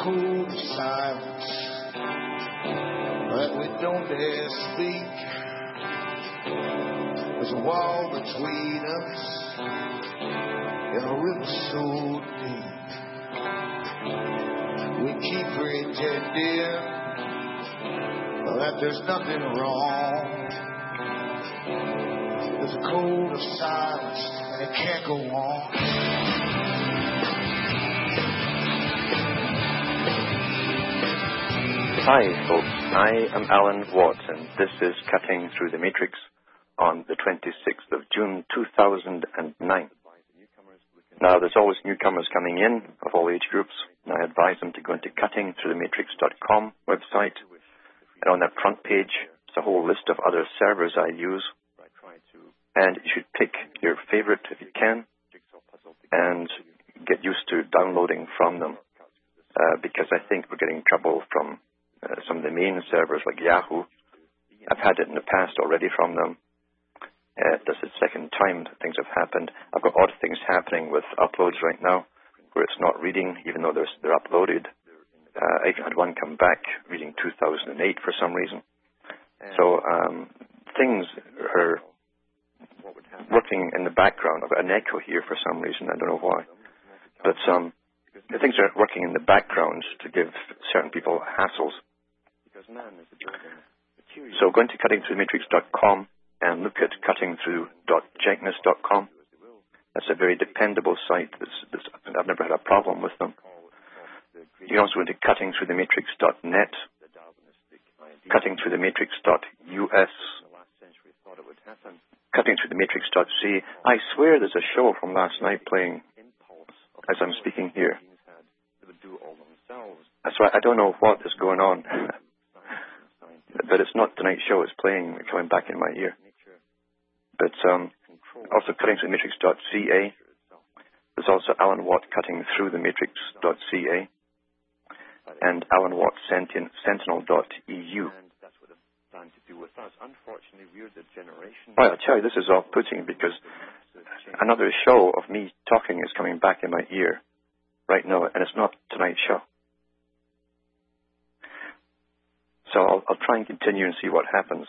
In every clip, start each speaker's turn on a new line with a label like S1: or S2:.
S1: cold silence that we don't dare speak. There's a wall between us and a river so deep. We keep pretending that there's nothing wrong. There's a cold of silence and it can't go on.
S2: Hi folks, I am Alan Watt and this is Cutting Through the Matrix on the 26th of June 2009. Now there's always newcomers coming in of all age groups, and I advise them to go into cuttingthroughthematrix.com website, and on that front page there's a whole list of other servers I use, and you should pick your favorite if you can and get used to downloading from them, because I think we're getting trouble from some of the main servers like Yahoo. I've had it in the past already from them. This is the second time that things have happened. I've got odd things happening with uploads right now where it's not reading even though they're uploaded. I even had one come back reading 2008 for some reason. So things are working in the background. I've got an echo here for some reason. I don't know why. But things are working in the background to give certain people hassles. So go into cuttingthroughthematrix.com and look at cuttingthrough.jenkness.com. That's a very dependable site. I've never had a problem with them. You can also go into cuttingthroughthematrix.net, cuttingthroughthematrix.us, cuttingthroughthematrix.ca. I swear there's a show from last night playing as I'm speaking here. That's why I don't know what is going on. But it's not tonight's show, it's playing, coming back in my ear. But also cuttingthroughthematrix.ca. There's also Alan Watt cuttingthroughthematrix.ca and Alan Watt sentinel.eu. Well, I tell you, this is off-putting because another show of me talking is coming back in my ear right now, and it's not tonight's show. So I'll try and continue and see what happens.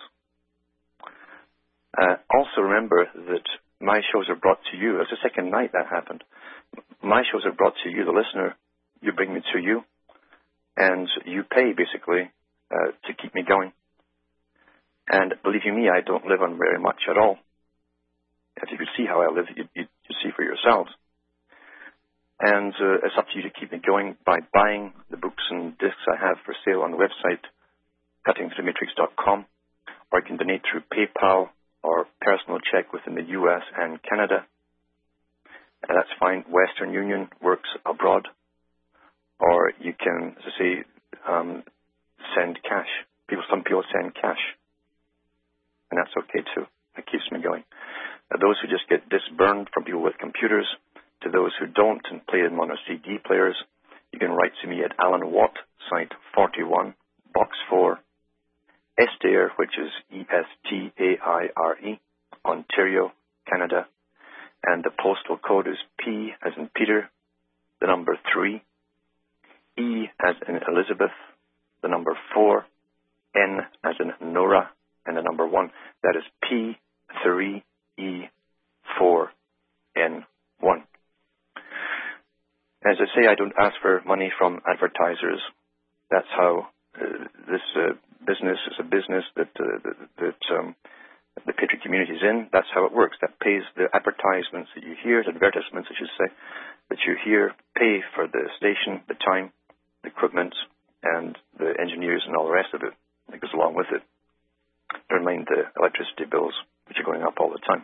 S2: Also remember that my shows are brought to you. It's the second night that happened. My shows are brought to you, the listener. You bring me to you. And you pay, basically, to keep me going. And believe you me, I don't live on very much at all. If you could see how I live, you'd see for yourselves. And it's up to you to keep me going by buying the books and discs I have for sale on the website, cuttingthroughthematrix.com, or you can donate through PayPal or personal check within the US and Canada. That's fine. Western Union works abroad. Or you can, as I say, send cash. Some people send cash. And that's okay too. It keeps me going. Those who just get disc burned from people with computers, to those who don't and play them on a CD players, you can write to me at Alan Watt, Site 41, Box 4, Estaire, which is Estaire, Ontario, Canada, and the postal code is P as in Peter, the number 3, E as in Elizabeth, the number 4, N as in Nora, and the number 1. That is P3E4N1. As I say, I don't ask for money from advertisers. That's how this business is a business that the Patriot community is in. That's how it works. That pays the advertisements that you hear, the advertisements, I should say, that you hear, pay for the station, the time, the equipment, and the engineers and all the rest of it that goes along with it. Never mind the electricity bills, which are going up all the time.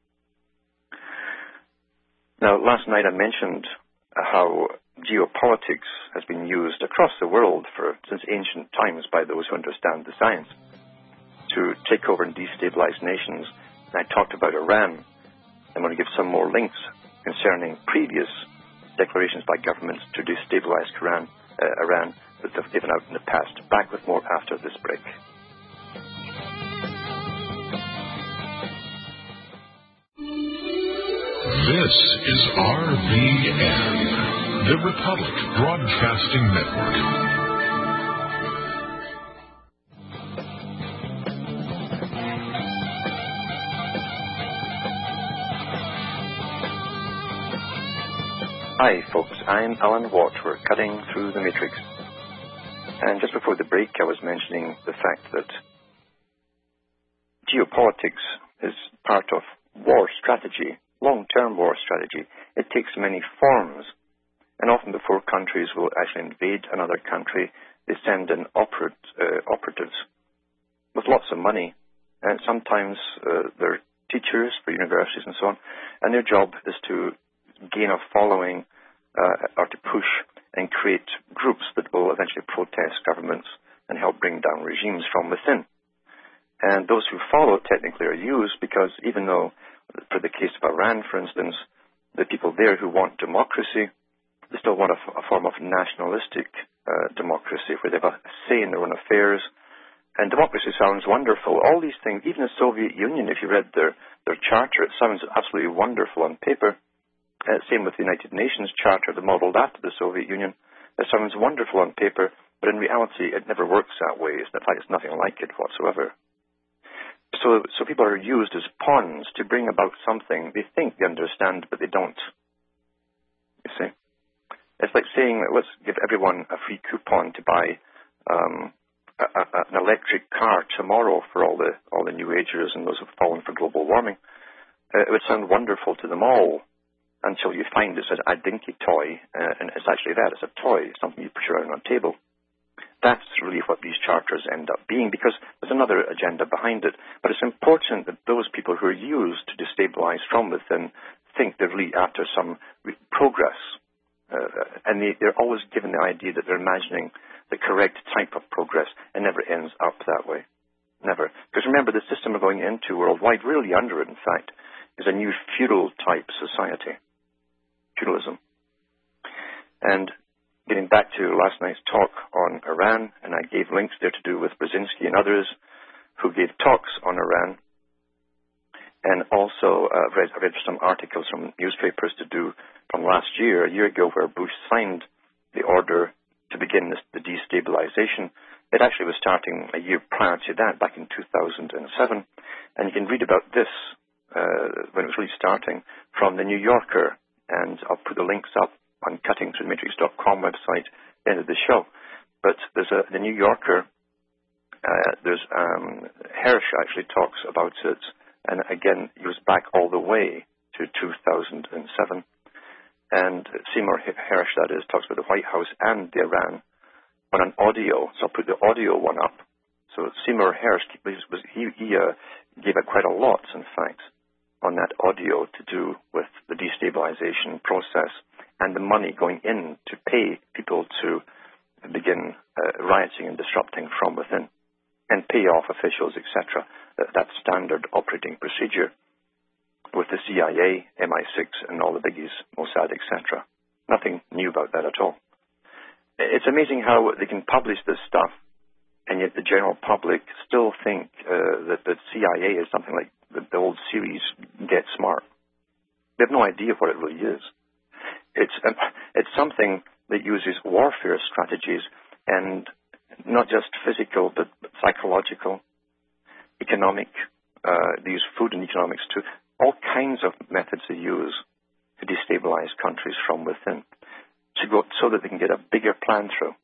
S2: Now, last night I mentioned how geopolitics has been used across the world since ancient times by those who understand the science to take over and destabilize nations. And I talked about Iran. I'm going to give some more links concerning previous declarations by governments to destabilize Iran that they've given out in the past. Back with more after this break.
S3: This is RVN, The Republic Broadcasting Network.
S2: Hi folks, I'm Alan Watt. We're cutting through the matrix. And just before the break I was mentioning the fact that geopolitics is part of war strategy, long-term war strategy. It takes many forms. And often before countries will actually invade another country, they send in operatives with lots of money. And sometimes they're teachers for universities and so on. And their job is to gain a following or to push and create groups that will eventually protest governments and help bring down regimes from within. And those who follow technically are used because even though, for the case of Iran, for instance, the people there who want democracy, they still want a form of nationalistic democracy where they have a say in their own affairs. And democracy sounds wonderful. All these things, even the Soviet Union, if you read their charter, it sounds absolutely wonderful on paper. Same with the United Nations Charter, the modelled after the Soviet Union. It sounds wonderful on paper, but in reality it never works that way. In fact, it's nothing like it whatsoever. So people are used as pawns to bring about something they think they understand, but they don't. You see? It's like saying, let's give everyone a free coupon to buy an electric car tomorrow for all the New Agers and those who've fallen for global warming. It would sound wonderful to them all until you find it's a dinky toy, and it's actually that. It's a toy, something you put around on a table. That's really what these charters end up being, because there's another agenda behind it. But it's important that those people who are used to destabilize from within think they're really after some progress. And they're always given the idea that they're imagining the correct type of progress, and never ends up that way. Never. Because remember, the system we're going into worldwide, really under it, in fact, is a new feudal-type society. Feudalism. And getting back to last night's talk on Iran, and I gave links there to do with Brzezinski and others who gave talks on Iran, and also I read some articles from newspapers to do from last year, a year ago, where Bush signed the order to begin the destabilization. It actually was starting a year prior to that, back in 2007, and you can read about this when it was really starting from the New Yorker, and I'll put the links up on cuttingthroughthematrix.com website at the end of the show. But there's the New Yorker, there's Hersh actually talks about it, and again, he was back all the way to 2007. And Seymour Hersh, that is, talks about the White House and the Iran on an audio. So I'll put the audio one up. So Seymour Hersh, he gave it quite a lot, in fact, on that audio to do with the destabilization process and the money going in to pay people to begin rioting and disrupting from within and pay off officials, etc. That's standard operating procedure with the CIA, MI6, and all the biggies, Mossad, etc. Nothing new about that at all. It's amazing how they can publish this stuff, and yet the general public still think that the CIA is something like the old series Get Smart. They have no idea what it really is. It's something that uses warfare strategies, and not just physical, but psychological, economic. They use food and economics too. All kinds of methods they use to destabilize countries from within, so that they can get a bigger plan through.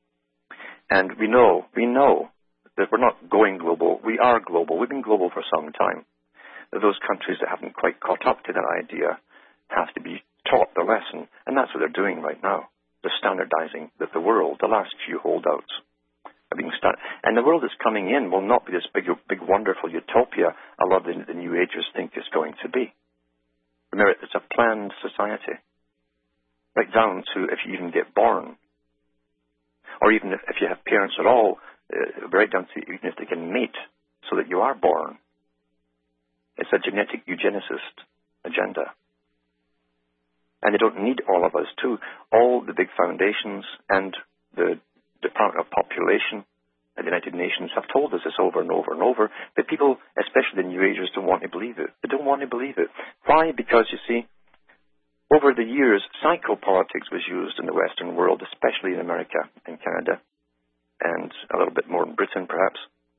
S2: And we know that we're not going global. We are global. We've been global for some time. Those countries that haven't quite caught up to that idea have to be taught the lesson, and that's what they're doing right now. They're standardizing that the world, the last few holdouts, are being and the world that's coming in will not be this big, wonderful utopia a lot of the New Agers think it's going to be. Remember, it's a planned society, right down to if you even get born, or even if you have parents at all, right down to even if they can mate so that you are born. It's a genetic eugenicist agenda. And they don't need all of us, too. All the big foundations and the Department of Population and the United Nations have told us this over and over and over, but people, especially the New Agers, don't want to believe it. They don't want to believe it. Why? Because, you see, Over the years, psychopolitics was used in the Western world, especially in America and Canada, and a little bit more in Britain, perhaps.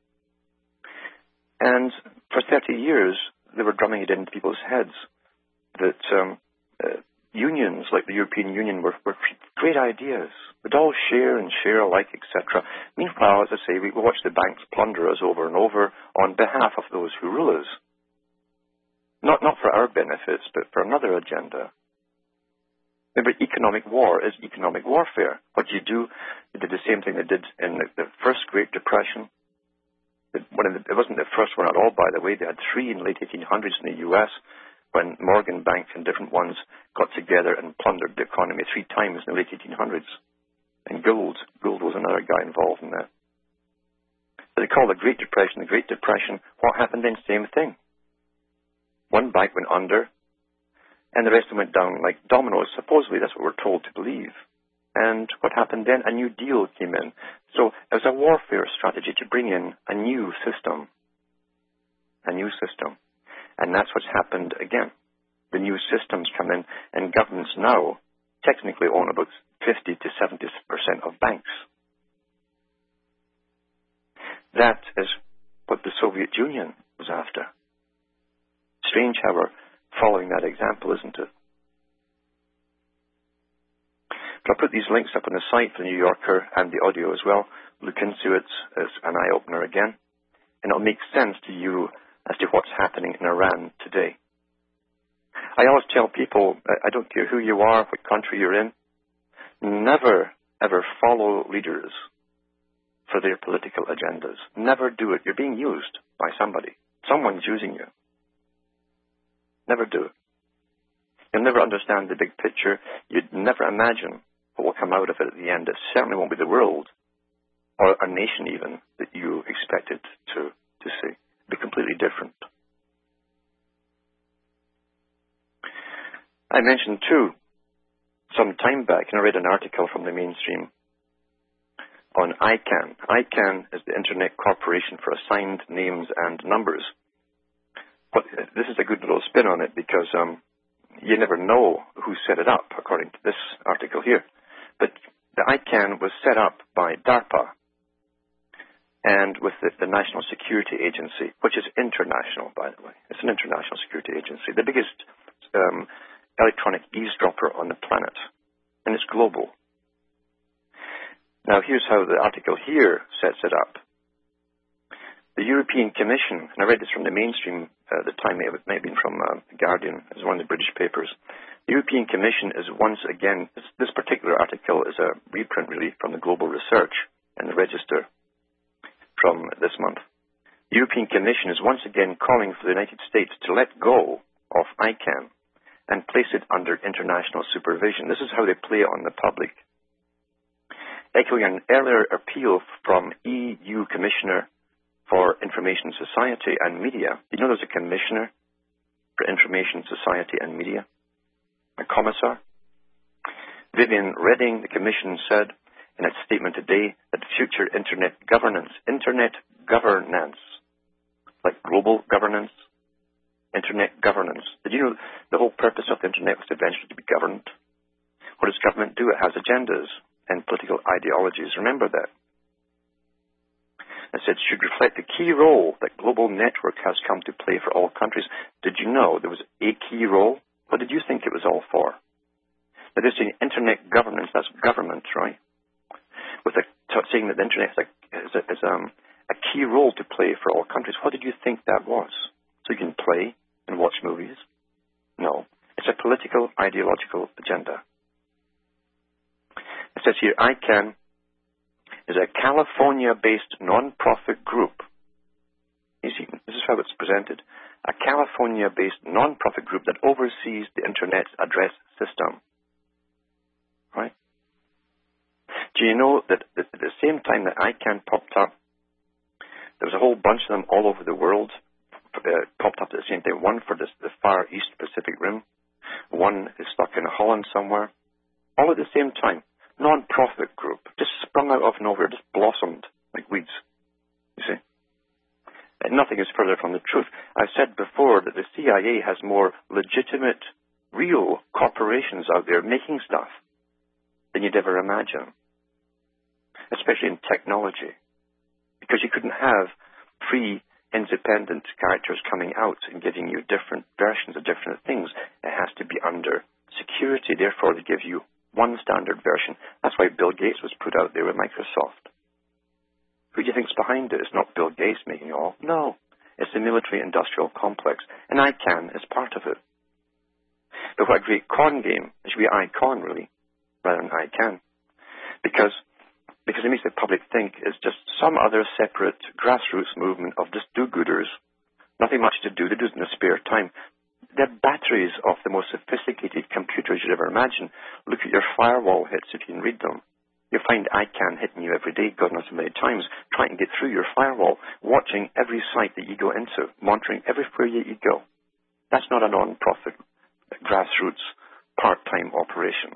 S2: And for 30 years, they were drumming it into people's heads that unions like the European Union were great ideas. We'd all share and share alike, etc. Meanwhile, as I say, we watch the banks plunder us over and over on behalf of those who rule us. Not for our benefits, but for another agenda. Remember, economic war is economic warfare. What you do, they did the same thing they did in the first Great Depression. It wasn't the first one at all, by the way. They had three in the late 1800s in the U.S. when Morgan Bank and different ones got together and plundered the economy 3 times in the late 1800s. And Gould was another guy involved in that. So they call the Great Depression the Great Depression. What happened then? Same thing. One bank went under, and the rest of them went down like dominoes. Supposedly, that's what we're told to believe. And what happened then? A new deal came in. So it was a warfare strategy to bring in a new system. A new system. And that's what's happened again. The new systems come in, and governments now technically own about 50 to 70% of banks. That is what the Soviet Union was after. Strange how we're following that example, isn't it? But I'll put these links up on the site for the New Yorker and the audio as well. Look into it as an eye-opener again. And it'll make sense to you as to what's happening in Iran today. I always tell people, I don't care who you are, what country you're in, never, ever follow leaders for their political agendas. Never do it. You're being used by somebody. Someone's using you. Never do it. You'll never understand the big picture. You'd never imagine what will come out of it at the end. It certainly won't be the world, or a nation even, that you expected to see. It'll be completely different. I mentioned, too, some time back, and I read an article from the mainstream on ICANN. ICANN is the Internet Corporation for Assigned Names and Numbers. But this is a good little spin on it because you never know who set it up, according to this article here. But the ICANN was set up by DARPA and with the National Security Agency, which is international, by the way. It's an international security agency, the biggest electronic eavesdropper on the planet, and it's global. Now, here's how the article here sets it up. The European Commission, and I read this from the mainstream at the time, it may have been from The Guardian, it was one of the British papers. The European Commission is once again, this particular article is a reprint really from the Global Research and the Register from this month. The European Commission is once again calling for the United States to let go of ICANN and place it under international supervision. This is how they play it on the public. Echoing an earlier appeal from EU Commissioner for Information Society and Media. You know there's a Commissioner for Information Society and Media? A Commissar? Vivian Redding, the Commission, said in its statement today that future Internet governance, like global governance, Internet governance. Did you know the whole purpose of the Internet was eventually to be governed? What does government do? It has agendas and political ideologies. Remember that. It said should reflect the key role that global network has come to play for all countries. Did you know there was a key role? What did you think it was all for? Now they're saying Internet governance, that's government, right? With saying that the Internet is a key role to play for all countries. What did you think that was? So you can play and watch movies? No. It's a political, ideological agenda. It says here, ICANN is a California-based non-profit group. You see, this is how it's presented. A California-based non-profit group that oversees the Internet's address system. Right? Do you know that at the same time that ICANN popped up, there was a whole bunch of them all over the world popped up at the same time. One for the Far East Pacific Rim. One is stuck in Holland somewhere. All at the same time. Non-profit group. Just sprung out of nowhere. Just blossomed like weeds. You see? And nothing is further from the truth. I've said before that the CIA has more legitimate real corporations out there making stuff than you'd ever imagine, especially in technology, because you couldn't have free, independent characters coming out and giving you different versions of different things. It has to be under security. Therefore, they give you one standard version. That's why Bill Gates was put out there with Microsoft. Who do you think's behind it? It's not Bill Gates making it all. No. It's the military-industrial complex. And ICANN is part of it. But what a great con game. It should be ICON, really, rather than ICANN. Because it makes the public think it's just some other separate grassroots movement of just do-gooders. Nothing much to do. They do it in their spare time. They're batteries of the most sophisticated computers you'd ever imagine. Look at your firewall hits if you can read them. You'll find ICANN hitting you every day, God knows how many times, trying to get through your firewall, watching every site that you go into, monitoring everywhere you go. That's not a non-profit, grassroots, part-time operation.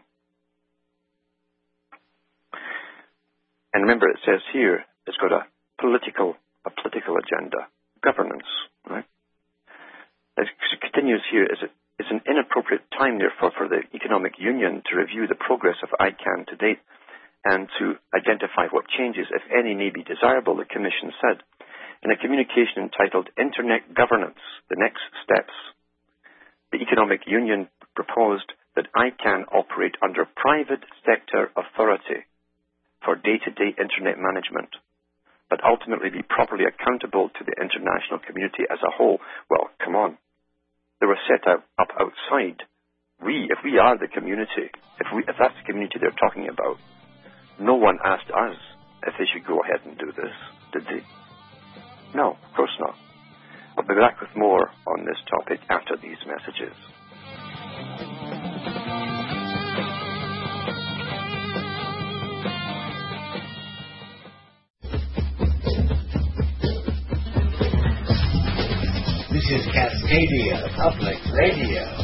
S2: And remember, it says here, it's got a political agenda, governance, right? It continues here, it's an inappropriate time, therefore, for the Economic Union to review the progress of ICANN to date and to identify what changes, if any, may be desirable, the Commission said. In a communication entitled Internet Governance, the Next Steps, the Economic Union proposed that ICANN operate under private sector authority for day-to-day Internet management, but ultimately be properly accountable to the international community as a whole. Well, come on. They were set up outside. If we are the community, if that's the community they're talking about, no one asked us if they should go ahead and do this, did they? No, of course not. I'll be back with more on this topic after these messages.
S4: This is Cascadia Public Radio.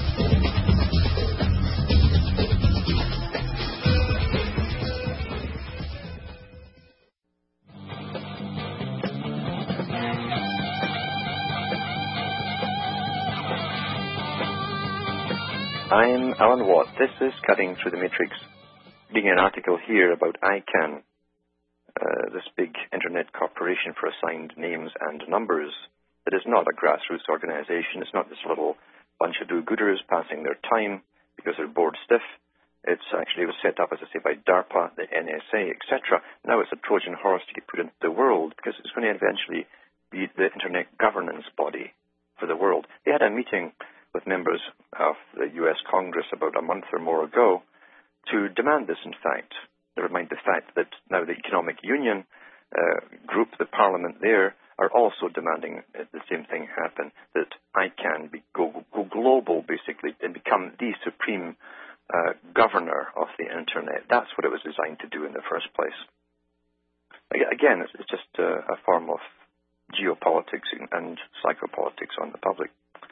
S2: I'm Alan Watt. This is Cutting Through the Matrix. Reading an article here about ICANN, this big internet corporation for assigned names and numbers. It is not a grassroots organization. It's not this little bunch of do-gooders passing their time because they're bored stiff. It was set up, as I say, by DARPA, the NSA, etc. Now it's a Trojan horse to get put into the world because it's going to eventually be the internet governance body for the world. They had a meeting with members of the U.S. Congress about a month or more ago to demand this, in fact. Never mind the fact that now the Economic Union group, the parliament there, are also demanding the same thing happen, that ICANN go global, basically, and become the supreme governor of the Internet. That's what it was designed to do in the first place. Again, it's just a form of geopolitics and psychopolitics on the public,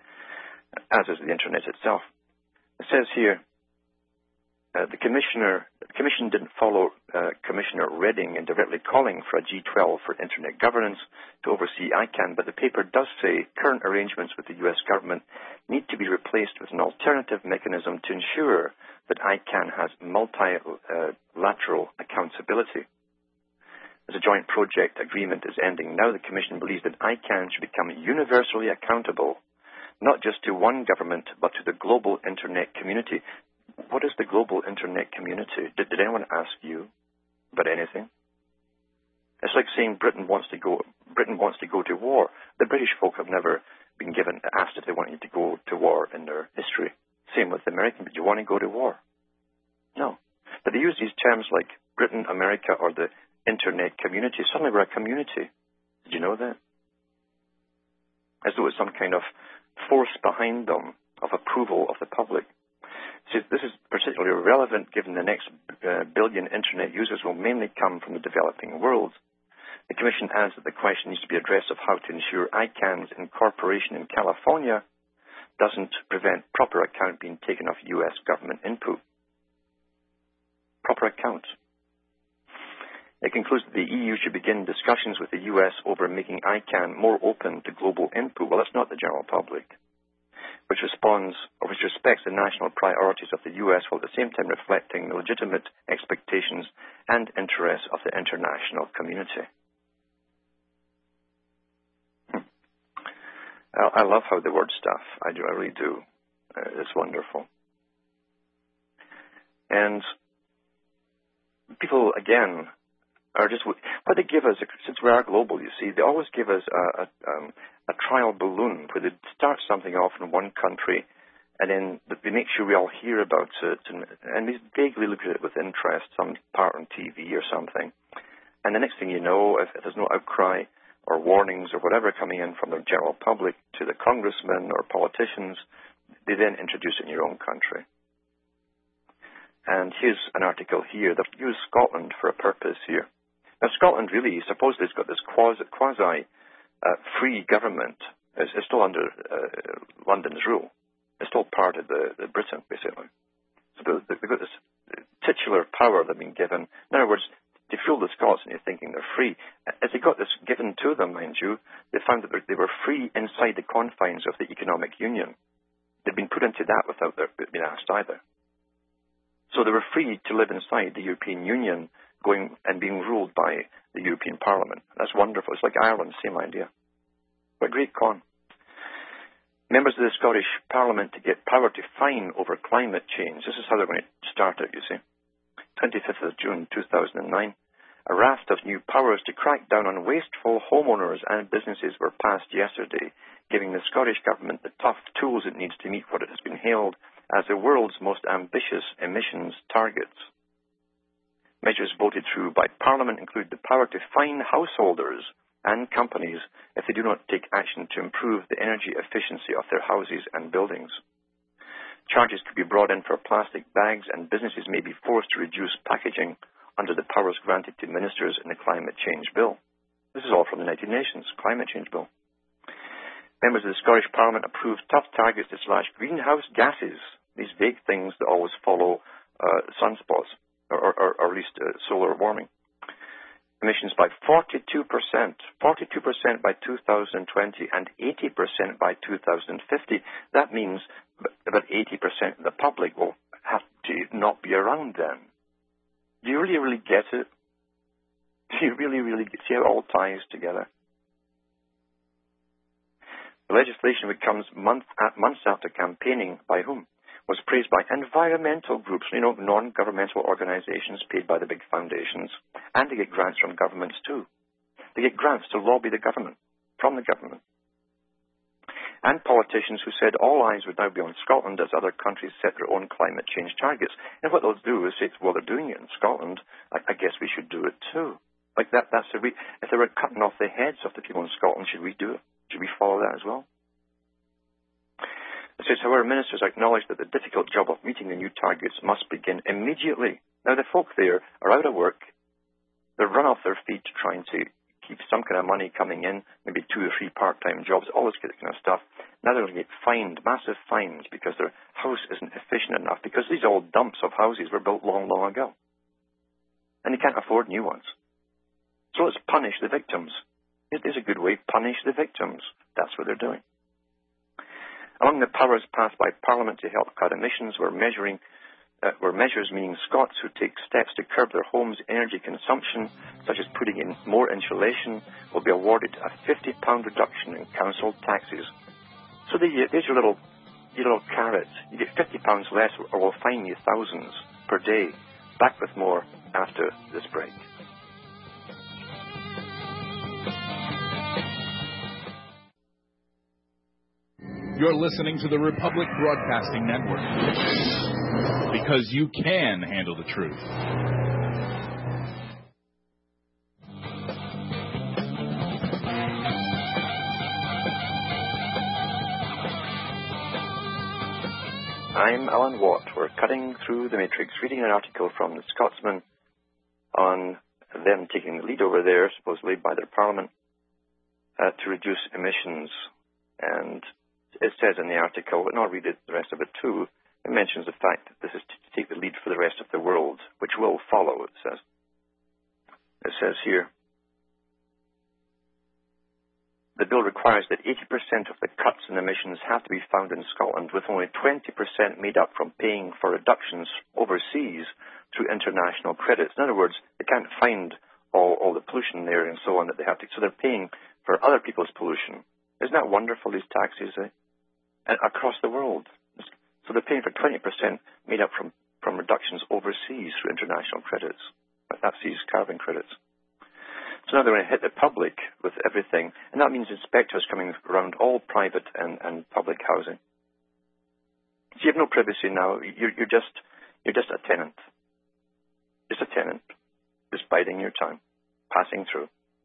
S2: as is the Internet itself. It says here, the Commission didn't follow Commissioner Reding in directly calling for a G12 for Internet governance to oversee ICANN, but the paper does say current arrangements with the U.S. government need to be replaced with an alternative mechanism to ensure that ICANN has multilateral accountability. As a joint project agreement is ending now, the Commission believes that ICANN should become universally accountable, not just to one government, but to the global Internet community. What is the global Internet community? Did anyone ask you about anything? It's like saying Britain wants to go to war. The British folk have never been asked if they wanted to go to war in their history. Same with the American. Did you want to go to war? No. But they use these terms like Britain, America, or the Internet community. Suddenly we're a community. Did you know that? As though it's some kind of force behind them of approval of the public. So this is particularly relevant given the next billion Internet users will mainly come from the developing world. The Commission adds that the question needs to be addressed of how to ensure ICANN's incorporation in California doesn't prevent proper account being taken of U.S. government input. Proper account. It concludes that the EU should begin discussions with the U.S. over making ICANN more open to global input. Well, it's not the general public, which which respects the national priorities of the U.S. while at the same time reflecting the legitimate expectations and interests of the international community. I love how the word stuff. I do. I really do. It's wonderful. And people, again, are just what they give us. Since we are global, you see, they always give us a trial balloon where they start something off in one country, and then they make sure we all hear about it, and they vaguely look at it with interest, some part on TV or something. And the next thing you know, if there's no outcry or warnings or whatever coming in from the general public to the congressmen or politicians, they then introduce it in your own country. And here's an article here that used Scotland for a purpose here. Now, Scotland really, supposedly, has got this quasi-free government. It's still under London's rule. It's still part of the Britain, basically. So they've got this titular power they've been given. In other words, they fool the Scots and you're thinking they're free. As they got this given to them, mind you, they found that they were free inside the confines of the economic union. They'd been put into that without being asked either. So they were free to live inside the European Union, going and being ruled by the European Parliament. That's wonderful. It's like Ireland, same idea. What a great con. Members of the Scottish Parliament to get power to fine over climate change. This is how they're going to start it, you see. 25th of June 2009. A raft of new powers to crack down on wasteful homeowners and businesses were passed yesterday, giving the Scottish Government the tough tools it needs to meet what it has been hailed as the world's most ambitious emissions targets. Measures voted through by Parliament include the power to fine householders and companies if they do not take action to improve the energy efficiency of their houses and buildings. Charges could be brought in for plastic bags, and businesses may be forced to reduce packaging under the powers granted to ministers in the Climate Change Bill. This is all from the United Nations Climate Change Bill. Members of the Scottish Parliament approved tough targets to slash greenhouse gases, these vague things that always follow sunspots, or at least solar warming. Emissions by 42% by 2020 and 80% by 2050. That means about 80% of the public will have to not be around then. Do you really get it? Do you really see how it all ties together? The legislation, which comes months after campaigning by whom? Was praised by environmental groups, non-governmental organizations paid by the big foundations, and they get grants from governments too. They get grants to lobby the government, from the government. And politicians who said all eyes would now be on Scotland as other countries set their own climate change targets. And what they'll do is say, well, they're doing it in Scotland, I guess we should do it too. Like that, if they were cutting off the heads of the people in Scotland, should we do it? Should we follow that as well? It says, however, ministers acknowledge that the difficult job of meeting the new targets must begin immediately. Now, the folk there are out of work. They're run off their feet trying to keep some kind of money coming in, maybe 2 or 3 part-time jobs, all this kind of stuff. Now they're going to get fined, massive fines, because their house isn't efficient enough, because these old dumps of houses were built long, long ago. And they can't afford new ones. So let's punish the victims. It is a good way, punish the victims. That's what they're doing. Among the powers passed by Parliament to help cut emissions were measures meaning Scots who take steps to curb their home's energy consumption, such as putting in more insulation, will be awarded a £50 reduction in council taxes. So there's your little carrot. You get £50 less, or we'll fine you thousands per day. Back with more after this break.
S5: You're listening to the Republic Broadcasting Network, because you can handle the truth.
S2: I'm Alan Watt. We're cutting through the matrix, reading an article from the Scotsman on them taking the lead over there, supposedly by their parliament, to reduce emissions. And it says in the article, and I'll read the rest of it too, it mentions the fact that this is to take the lead for the rest of the world, which will follow, it says. It says here, the bill requires that 80% of the cuts in emissions have to be found in Scotland, with only 20% made up from paying for reductions overseas through international credits. In other words, they can't find all the pollution there and so on that they have to. So they're paying for other people's pollution. Isn't that wonderful, these taxes, and across the world? So they're paying for 20% made up from reductions overseas through international credits. That's these carbon credits. So now they're going to hit the public with everything, and that means inspectors coming around all private and public housing. So you have no privacy now. You're just a tenant. Just a tenant, just biding your time, passing through.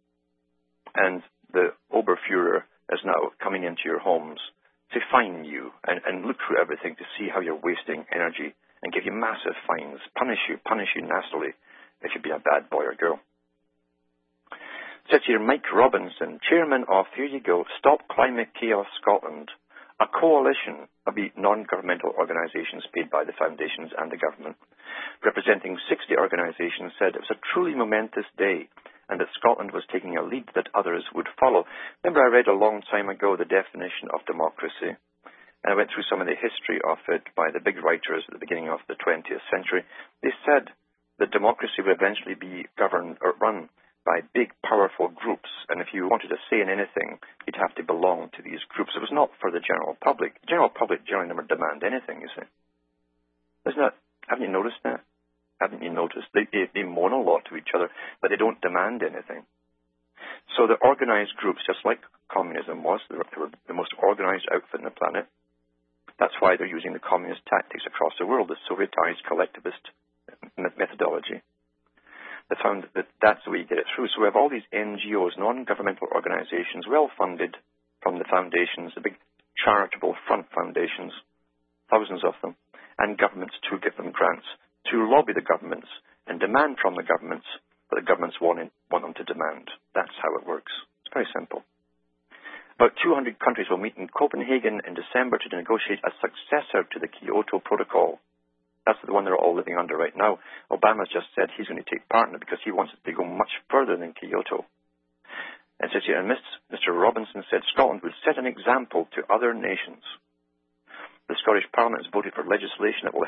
S2: And the Oberfuhrer is now coming into your homes to fine you and look through everything to see how you're wasting energy and give you massive fines, punish you nastily if you be a bad boy or girl. It says here, Mike Robinson, chairman of, here you go, Stop Climate Chaos Scotland, a coalition of non-governmental organisations paid by the foundations and the government, representing 60 organisations, said it was a truly momentous day and that Scotland was taking a lead that others would follow. Remember, I read a long time ago the definition of democracy, and I went through some of the history of it by the big writers at the beginning of the 20th century. They said that democracy would eventually be governed or run by big, powerful groups, and if you wanted to say in anything, you'd have to belong to these groups. It was not for the general public. The general public generally never demand anything, you see. Haven't you noticed that? Haven't you noticed? They moan a lot to each other, but they don't demand anything. So the organized groups, just like communism was, they were the most organized outfit on the planet. That's why they're using the communist tactics across the world, the Sovietized collectivist methodology. They found that that's the way you get it through. So we have all these NGOs, non-governmental organizations, well-funded from the foundations, the big charitable front foundations, thousands of them, and governments to give them grants, to lobby the governments and demand from the governments what the governments want them to demand. That's how it works. It's very simple. About 200 countries will meet in Copenhagen in December to negotiate a successor to the Kyoto Protocol. That's the one they're all living under right now. Obama's just said he's going to take part in it because he wants it to go much further than Kyoto. And says here, and Mr. Robinson said Scotland would set an example to other nations. The Scottish Parliament has voted for legislation that will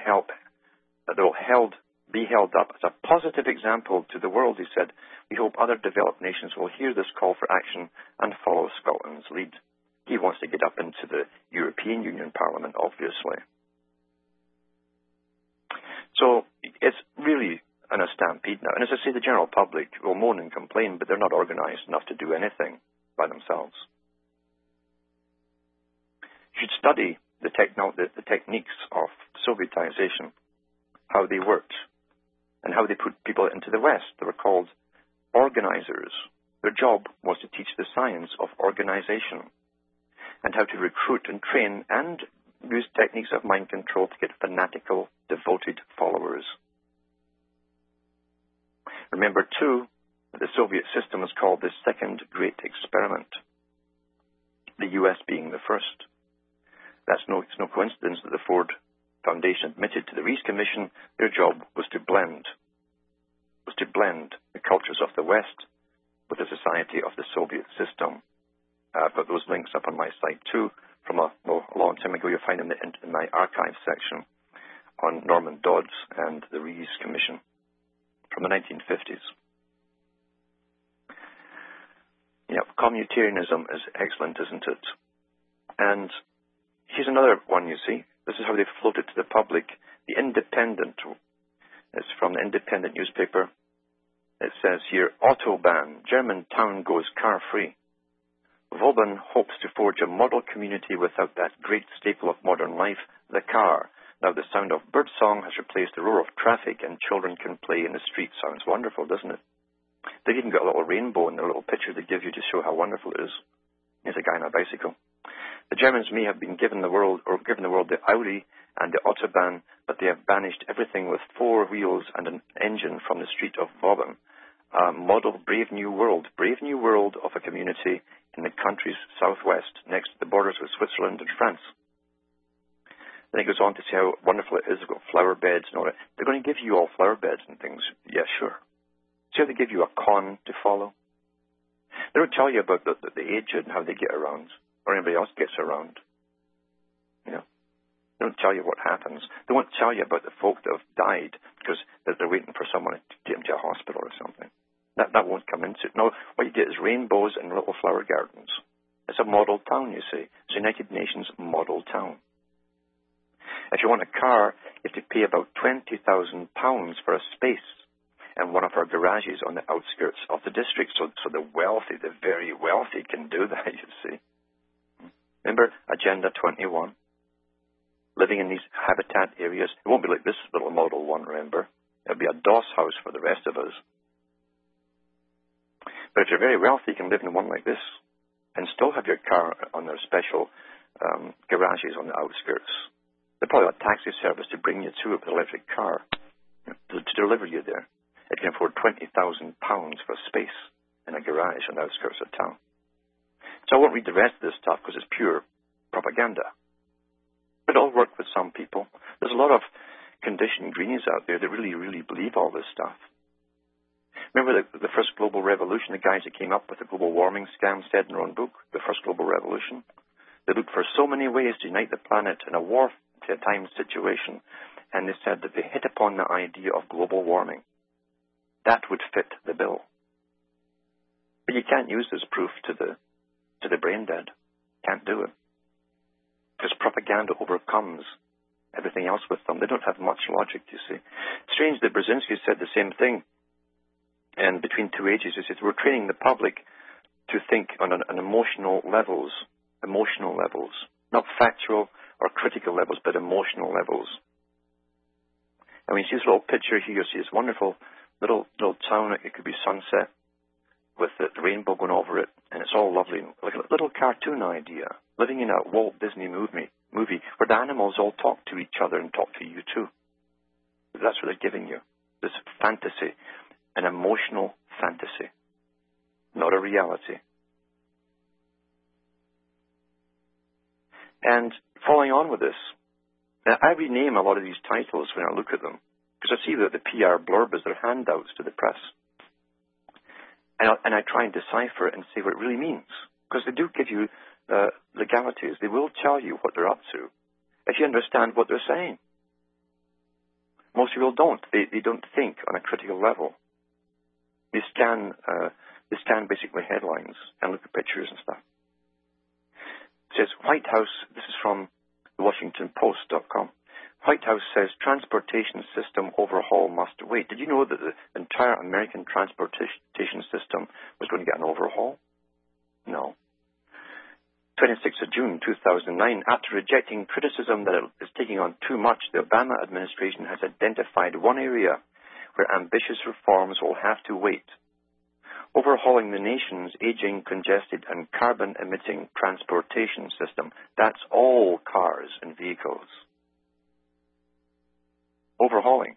S2: be held up as a positive example to the world, he said. We hope other developed nations will hear this call for action and follow Scotland's lead. He wants to get up into the European Union Parliament, obviously. So it's really a stampede now. And as I say, the general public will moan and complain, but they're not organized enough to do anything by themselves. You should study the techniques of Sovietization, how they worked, and how they put people into the West. They were called organizers. Their job was to teach the science of organization and how to recruit and train and use techniques of mind control to get fanatical, devoted followers. Remember, too, that the Soviet system was called the Second Great Experiment, the U.S. being the first. It's no coincidence that the Ford Foundation admitted to the Rees Commission their job was to blend the cultures of the West with the society of the Soviet system. I've got those links up on my site, too, from a long time ago. You'll find them in my archive section on Norman Dodds and the Rees Commission from the 1950s. Yeah, communitarianism is excellent, isn't it? And here's another one, you see. This is how they floated to the public. The Independent. It's from the Independent newspaper. It says here, Autobahn, German town goes car-free. Vauban hopes to forge a model community without that great staple of modern life, the car. Now the sound of birdsong has replaced the roar of traffic and children can play in the street. Sounds wonderful, doesn't it? They've even got a little rainbow in their little picture they give you to show how wonderful it is. Here's a guy on a bicycle. The Germans may have been given the world the Audi and the Autobahn, but they have banished everything with four wheels and an engine from the street of Vauban. A model brave new world of a community in the country's southwest, next to the borders with Switzerland and France. Then he goes on to say how wonderful it is. They've got flower beds and all that. They're going to give you all flower beds and things. Yeah, sure. See how they give you a con to follow? They don't tell you about the aged and how they get around, or anybody else gets around. You know, they don't tell you what happens. They won't tell you about the folk that have died because they're waiting for someone to get them to a hospital or something. That won't come into it. No, what you get is rainbows and little flower gardens. It's a model town, you see. It's a United Nations model town. If you want a car, you have to pay about £20,000 for a space in one of our garages on the outskirts of the district. So the wealthy, the very wealthy, can do that, you see. Remember Agenda 21? Living in these habitat areas. It won't be like this little model one, remember. It'll be a DOS house for the rest of us. But if you're very wealthy, you can live in one like this and still have your car on their special garages on the outskirts. They probably have a taxi service to bring you to it with an electric car, to deliver you there. It can afford £20,000 for space in a garage on the outskirts of town. So I won't read the rest of this stuff because it's pure propaganda. But it'll work with some people. There's a lot of conditioned greenies out there that really, really believe all this stuff. Remember the first global revolution, the guys that came up with the global warming scam said in their own book, The First Global Revolution? They looked for so many ways to unite the planet in a war-time situation, and they said that they hit upon the idea of global warming. That would fit the bill. But you can't use this proof to the brain dead. Can't do it. Because propaganda overcomes everything else with them. They don't have much logic, you see. Strange that Brzezinski said the same thing. And between two ages, he says, we're training the public to think on emotional levels, not factual or critical levels, but emotional levels. I mean, see this little picture here, you see this wonderful little town, it could be sunset with the rainbow going over it, and it's all lovely, like a little cartoon idea, living in a Walt Disney movie where the animals all talk to each other and talk to you too. That's what they're giving you, this fantasy. An emotional fantasy, not a reality. And following on with this, now I rename a lot of these titles when I look at them, because I see that the PR blurb is their handouts to the press. And I try and decipher it and see what it really means, because they do give you legalities. They will tell you what they're up to if you understand what they're saying. Most people don't. They don't think on a critical level. They scan basically headlines and look at pictures and stuff. It says, White House, this is from WashingtonPost.com. White House says transportation system overhaul must wait. Did you know that the entire American transportation system was going to get an overhaul? No. 26th of June 2009, after rejecting criticism that it is taking on too much, the Obama administration has identified one area where ambitious reforms will have to wait. Overhauling the nation's aging, congested, and carbon-emitting transportation system. That's all cars and vehicles. Overhauling.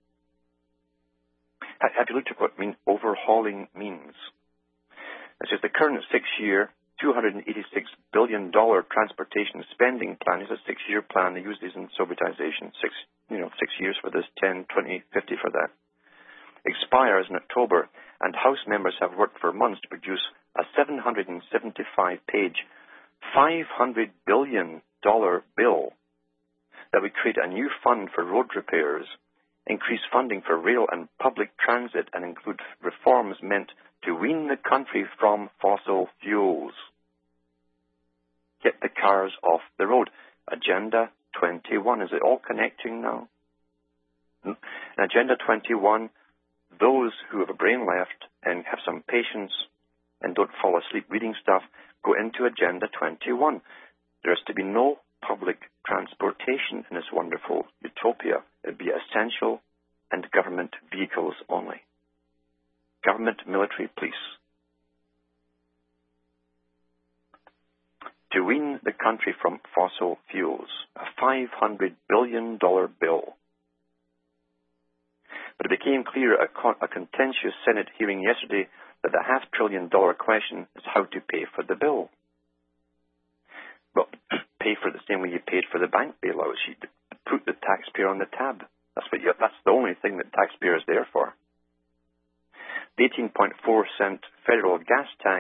S2: Have you looked at what overhauling means? It says the current 6-year, $286 billion transportation spending plan is a 6-year plan. They use these in Sovietization. 6 years for this, 10, 20, 50 for that. Expires in October, and House members have worked for months to produce a 775-page, $500 billion bill that would create a new fund for road repairs, increase funding for rail and public transit, and include reforms meant to wean the country from fossil fuels. Get the cars off the road. Agenda 21. Is it all connecting now? In Agenda 21, those who have a brain left and have some patience and don't fall asleep reading stuff go into Agenda 21. There is to be no public transportation in this wonderful utopia. It would be essential and government vehicles only. Government, military, police. To wean the country from fossil fuels. A $500 billion bill. But it became clear at a contentious Senate hearing yesterday that the $500 billion question is how to pay for the bill. Well, pay for the same way you paid for the bank bailouts. You put the taxpayer on the tab. That's the only thing that taxpayer is there for. The 18.4 cent federal gas tax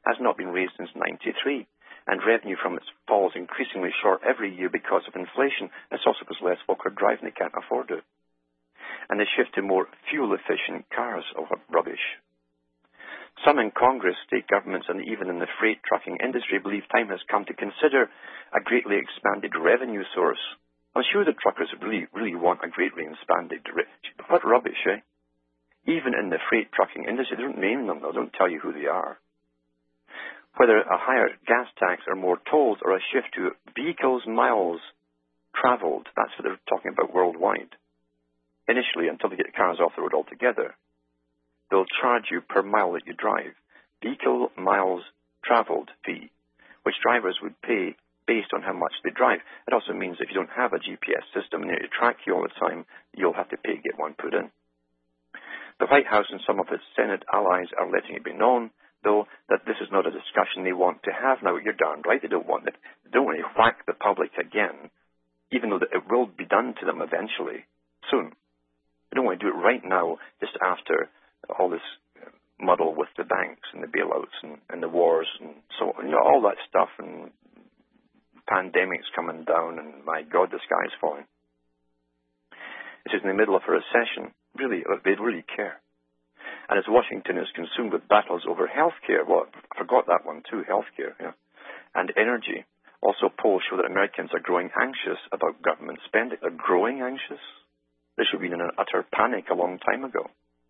S2: has not been raised since '93, and revenue from it falls increasingly short every year because of inflation. It's also because less folk are driving, they can't afford it. And they shift to more fuel-efficient cars. Oh, what rubbish. Some in Congress, state governments, and even in the freight trucking industry believe time has come to consider a greatly expanded revenue source. I'm sure the truckers really want a greatly expanded... What rubbish, eh? Even in the freight trucking industry, they don't name them, they don't tell you who they are. Whether a higher gas tax or more tolls or a shift to vehicles miles travelled, that's what they're talking about worldwide. Initially, until they get the cars off the road altogether, they'll charge you per mile that you drive. Vehicle miles travelled fee, which drivers would pay based on how much they drive. It also means if you don't have a GPS system and it track you all the time, you'll have to pay to get one put in. The White House and some of its Senate allies are letting it be known, though, that this is not a discussion they want to have now. You're darn right, they don't want to whack the public again, even though it will be done to them eventually, soon. They don't want to do it right now, just after all this muddle with the banks and the bailouts and the wars and so on, all that stuff, and pandemics coming down, and my God, the sky's falling. It is in the middle of a recession. Really, they really care. And as Washington is consumed with battles over health care, well, I forgot that one too, health care, and energy, also polls show that Americans are growing anxious about government spending. They're growing anxious? They should have been in an utter panic a long time ago.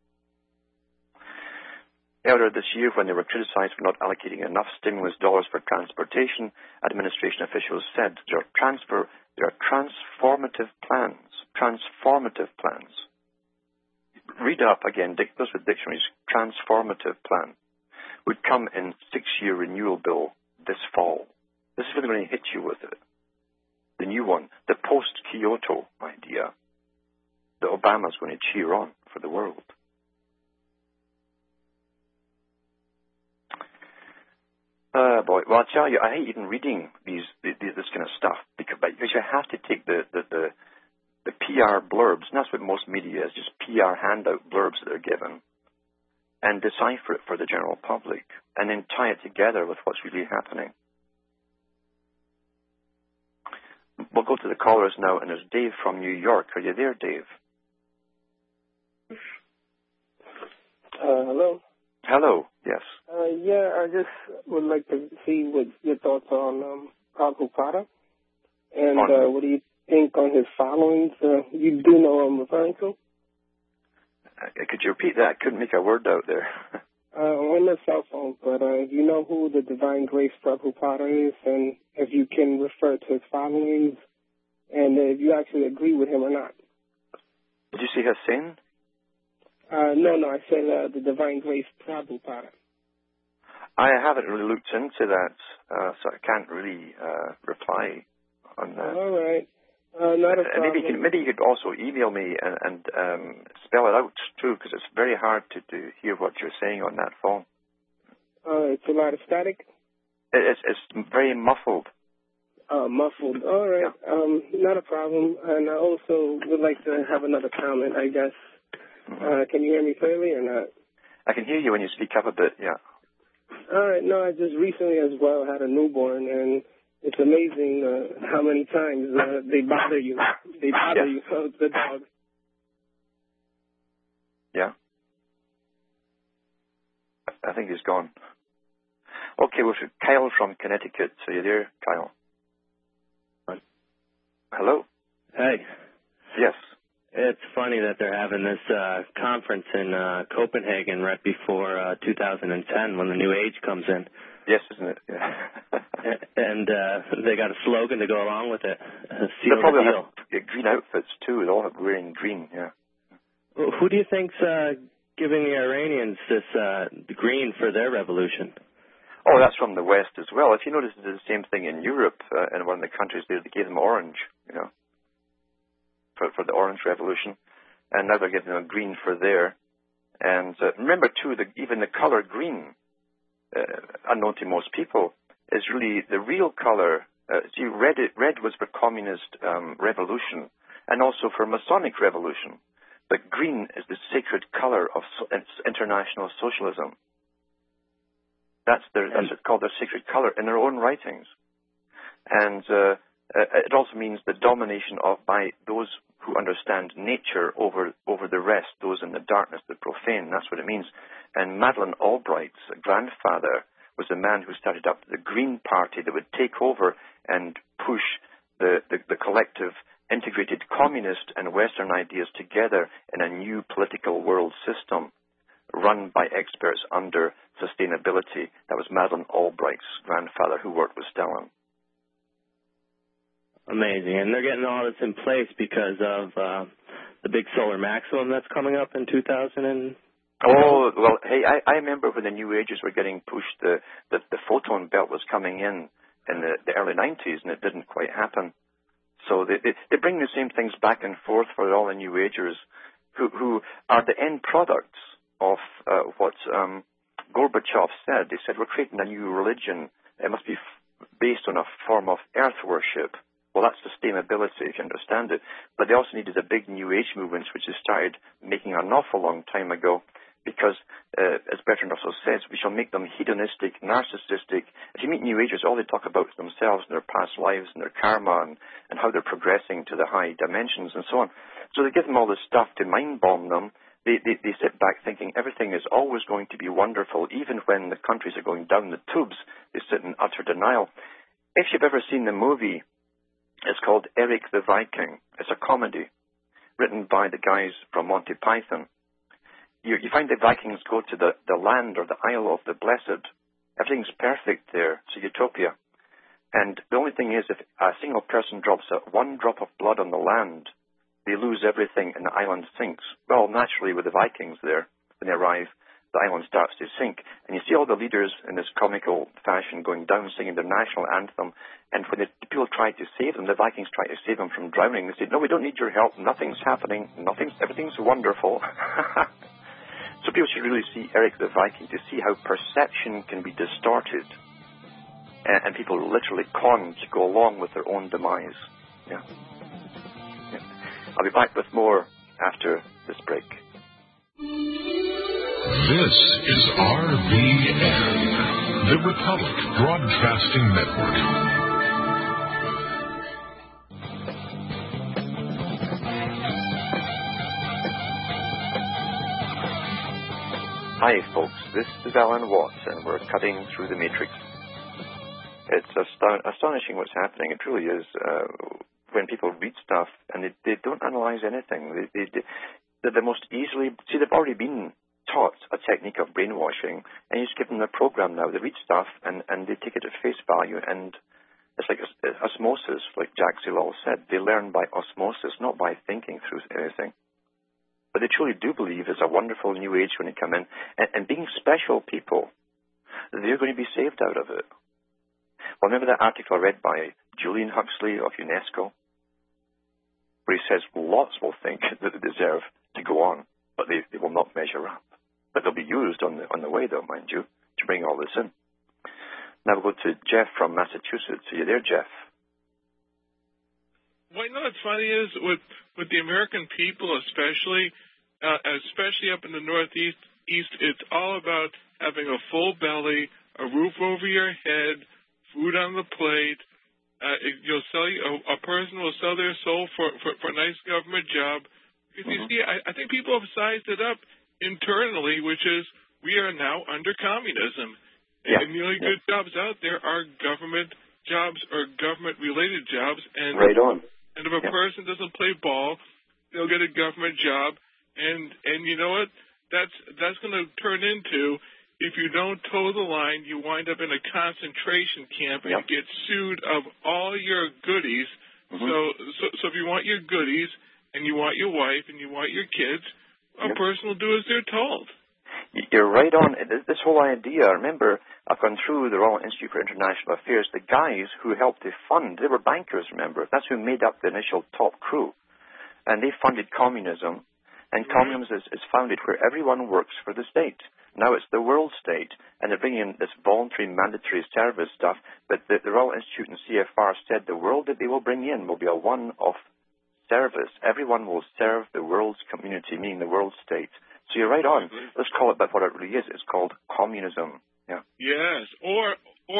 S2: Earlier this year, when they were criticized for not allocating enough stimulus dollars for transportation, administration officials said there are transformative plans. Transformative plans. Read up again, those with dictionaries. Transformative plan would come in 6-year renewal bill this fall. This is what they're going to hit you with it. The new one, the post-Kyoto idea that Obama's going to cheer on for the world. Boy, well, I'll tell you, I hate even reading this kind of stuff because you have to take the PR blurbs, and that's what most media is, just PR handout blurbs that they're given, and decipher it for the general public, and then tie it together with what's really happening. We'll go to the callers now, and there's Dave from New York. Are you there, Dave?
S6: Hello.
S2: Hello, yes.
S6: Yeah, I just would like to see what your thoughts are on Prabhupada, and what do you think on his followings? You do know what I'm referring to?
S2: Could you repeat that? I couldn't make a word out there.
S6: On the cell phone, but you know who the Divine Grace Prabhupada is, and if you can refer to his followings, and if you actually agree with him or not.
S2: Did you say Hussein?
S6: No, I said the Divine Grace Prabhupada.
S2: I haven't really looked into that, so I can't really reply on that.
S6: All right. Not a problem.
S2: Maybe you could also email me and spell it out, too, because it's very hard to hear what you're saying on that phone.
S6: It's a lot of static?
S2: It's very muffled.
S6: Muffled. All right. Yeah. Not a problem. And I also would like to have another comment, I guess. Can you hear me clearly or not?
S2: I can hear you when you speak up a bit, yeah.
S6: All right. No, I just recently as well had a newborn, and it's amazing how many times they bother you. They bother you, the dog.
S2: Yeah. I think he's gone. Okay, well, Kyle from Connecticut. So you there, Kyle? Hello?
S7: Hey.
S2: Yes.
S7: It's funny that they're having this conference in Copenhagen right before 2010 when the new age comes in.
S2: Yes, isn't it? Yeah.
S7: And they got a slogan to go along with it.
S2: They probably have green outfits, too. They all have wearing green, yeah.
S7: Who do you think's giving the Iranians this green for their revolution?
S2: Oh, that's from the West as well. If you notice, it's the same thing in Europe. In one of the countries there, they gave them orange, for the Orange Revolution. And now they're giving them green for there. And remember, too, even the color green, unknown to most people, is really the real color. See, red was for communist revolution and also for Masonic revolution. But green is the sacred color of international socialism. That's what's called their sacred color in their own writings. And it also means the domination by those who understand nature over the rest, those in the darkness, the profane. That's what it means. And Madeleine Albright's grandfather was the man who started up the Green Party that would take over and push the collective integrated communist and Western ideas together in a new political world system run by experts under sustainability. That was Madeleine Albright's grandfather who worked with Stalin.
S7: Amazing. And they're getting all this in place because of the big solar maximum that's coming up in 2000.
S2: Oh, well, hey, I remember when the New Ages were getting pushed, the photon belt was coming in the early 90s, and it didn't quite happen. So they bring the same things back and forth for all the New Agers who are the end products of what Gorbachev said. They said, we're creating a new religion. It must be based on a form of earth worship. Well, that's sustainability, if you understand it. But they also needed a big New Age movement, which they started making an awful long time ago, because, as Bertrand Russell says, we shall make them hedonistic, narcissistic. If you meet New Agers, all they talk about is themselves and their past lives and their karma and how they're progressing to the high dimensions and so on. So they give them all this stuff to mind-bomb them. They sit back thinking everything is always going to be wonderful, even when the countries are going down the tubes. They sit in utter denial. If you've ever seen the movie, it's called Eric the Viking. It's a comedy written by the guys from Monty Python. You find the Vikings go to the land or the Isle of the Blessed. Everything's perfect there. It's a utopia. And the only thing is, if a single person drops one drop of blood on the land, they lose everything and the island sinks. Well, naturally, with the Vikings there, when they arrive, the island starts to sink. And you see all the leaders in this comical fashion going down singing their national anthem. And when the people try to save them, the Vikings try to save them from drowning. They say, no, we don't need your help. Nothing's happening. Everything's wonderful. So people should really see Eric the Viking to see how perception can be distorted. And people literally con to go along with their own demise. Yeah. I'll be back with more after this break.
S3: This is RBN, the Republic Broadcasting Network.
S2: Hi, folks. This is Alan Watts, and we're cutting through the matrix. It's astonishing what's happening. It truly is. When people read stuff and they don't analyze anything, they're the most easily. See, they've already been taught a technique of brainwashing, and you just give them the program now. They read stuff and they take it at face value, and it's like osmosis, like Jacques Ellul said. They learn by osmosis, not by thinking through anything. But they truly do believe it's a wonderful new age when they come in. And being special people, they're going to be saved out of it. Well, remember that article I read by Julian Huxley of UNESCO? Where he says lots will think that they deserve to go on, but they will not measure up. But they'll be used on the way, though, mind you, to bring all this in. Now we'll go to Jeff from Massachusetts. Are you there, Jeff?
S8: Well, you know what's funny is with the American people, especially up in the Northeast, it's all about having a full belly, a roof over your head, food on the plate. A person will sell their soul for a nice government job. Because you see, I think people have sized it up internally, which is we are now under communism.
S2: Yeah.
S8: And the only good jobs out there are government jobs or government-related jobs. And
S2: right on.
S8: And if a person doesn't play ball, they'll get a government job. And you know what? That's going to turn into, if you don't toe the line, you wind up in a concentration camp and you get sued of all your goodies. So if you want your goodies and you want your wife and you want your kids, a person will do as they're told.
S2: You're right on. This whole idea, remember, I've gone through the Royal Institute for International Affairs. The guys who helped to fund, they were bankers, remember. That's who made up the initial top crew. And they funded communism. And communism is founded where everyone works for the state. Now it's the world state. And they're bringing in this voluntary mandatory service stuff. But the Royal Institute and CFR said the world that they will bring in will be a one-off service. Everyone will serve the world's community, meaning the world state. So you're right on. Let's call it what it really is. It's called communism. Yeah.
S8: Yes, or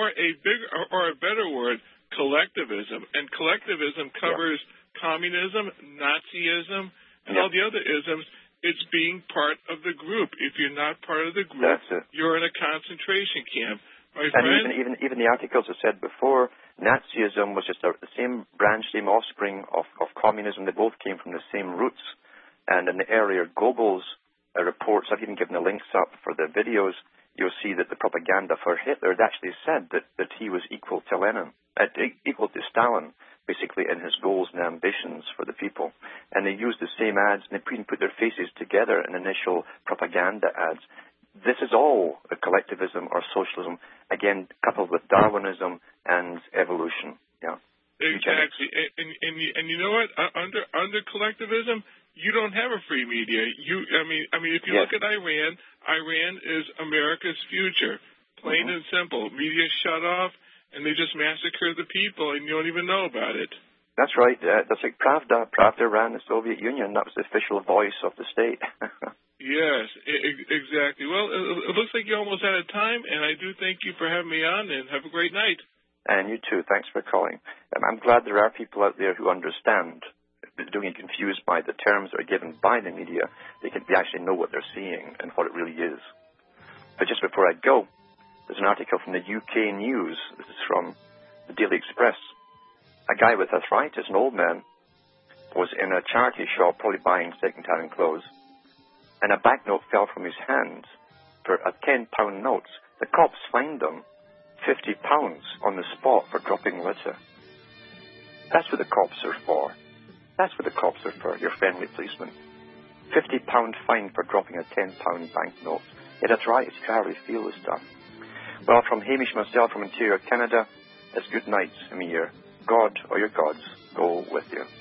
S8: a better word, collectivism. And collectivism covers communism, Nazism, and all the other isms. It's being part of the group. If you're not part of the group, you're in a concentration camp. My friend?
S2: And even the articles have said before, Nazism was just the same branch, same offspring of communism. They both came from the same roots. And in the earlier Goebbels reports, I've even given the links up for the videos, you'll see that the propaganda for Hitler had actually said that he was equal to Lenin, equal to Stalin, basically in his goals and ambitions for the people. And they used the same ads, and they even put their faces together in initial propaganda ads. This is all a collectivism or socialism, again, coupled with Darwinism and evolution. Yeah.
S8: Exactly. And you know what? Under collectivism, you don't have a free media. I mean, if you look at Iran is America's future, plain and simple. Media shut off, and they just massacre the people, and you don't even know about it.
S2: That's right. That's like Pravda. Pravda ran the Soviet Union. That was the official voice of the state.
S8: Yes, exactly. Well, it looks like you're almost out of time, and I do thank you for having me on, and have a great night.
S2: And you too. Thanks for calling. I'm glad there are people out there who understand. Don't get confused by the terms that are given by the media. They actually know what they're seeing and what it really is. But just before I go, there's an article from the UK News. This is from the Daily Express. A guy with arthritis, an old man, was in a charity shop, probably buying second-hand clothes, and a banknote fell from his hand for a £10 note. The cops fined him £50 on the spot for dropping litter. That's what the cops are for. That's what the cops are for, your friendly policeman. £50 fine for dropping a £10 banknote. Yeah, that's right, it's hardly feel this stuff. Well, from Hamish myself from Ontario, Canada, it's good night, Amir. God or your gods go with you.